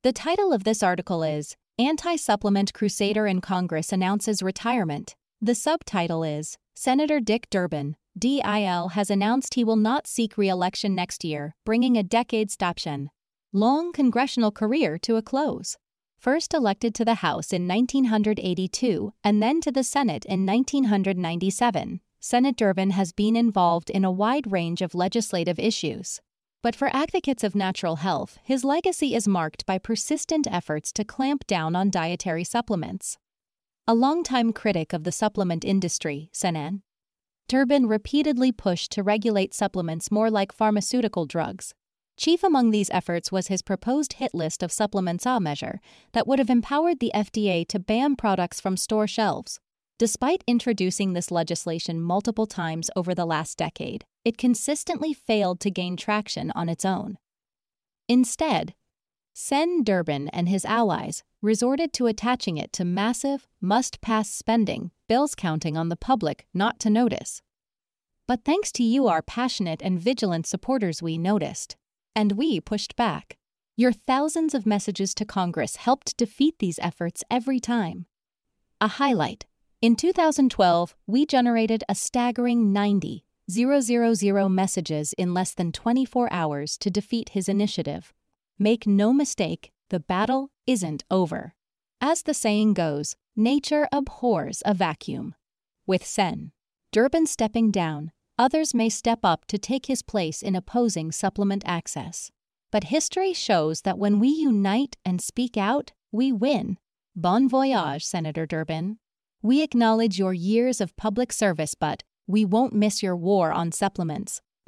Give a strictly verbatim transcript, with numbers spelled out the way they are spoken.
The title of this article is Anti-Supplement Crusader in Congress Announces Retirement. The subtitle is Senator Dick Durbin, D I L, has announced he will not seek re-election next year, bringing a decade's long congressional career to a close. First elected to the House in nineteen eighty-two and then to the Senate in nineteen ninety-seven, Senator Durbin has been involved in a wide range of legislative issues. But for advocates of natural health, his legacy is marked by persistent efforts to clamp down on dietary supplements. A longtime critic of the supplement industry, Senator Durbin repeatedly pushed to regulate supplements more like pharmaceutical drugs. Chief among these efforts was his proposed hit list of supplements A measure that would have empowered the F D A to ban products from store shelves. Despite introducing this legislation multiple times over the last decade, it consistently failed to gain traction on its own. Instead, Senator Durbin and his allies resorted to attaching it to massive, must-pass spending bills, counting on the public not to notice. But thanks to you, our passionate and vigilant supporters, we noticed. And we pushed back. Your thousands of messages to Congress helped defeat these efforts every time. A highlight: in two thousand twelve, we generated a staggering ninety thousand messages in less than twenty-four hours to defeat his initiative. Make no mistake, the battle isn't over. As the saying goes, nature abhors a vacuum. With Senator Durbin stepping down, others may step up to take his place in opposing supplement access. But history shows that when we unite and speak out, we win. Bon voyage, Senator Durbin. We acknowledge your years of public service, but we won't miss your war on supplements.